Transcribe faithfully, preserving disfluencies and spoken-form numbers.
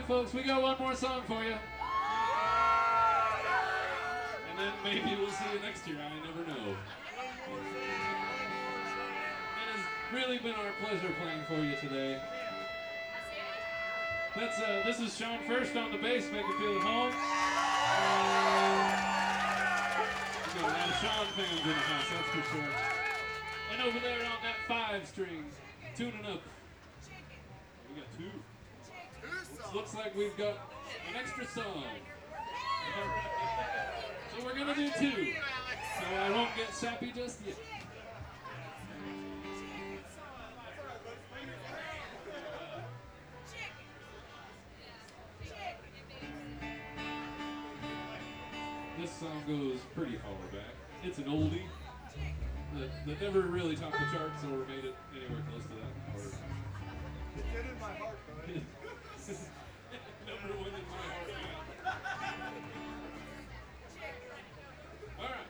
right, folks, we got one more song for you. And then maybe we'll see you next year. I never know. It has really been our pleasure playing for you today. That's uh, this is Sean First on the bass, make it feel at home. We got a lot of Sean fans in the house, that's for sure. And over there on that five string, tuning up. We got two. Which looks like we've got an extra song. So we're gonna do two. So I won't get sappy just yet. This song goes pretty far back. It's an oldie that, that never really topped the charts or made it anywhere close to that. Or... It did in my heart, bud.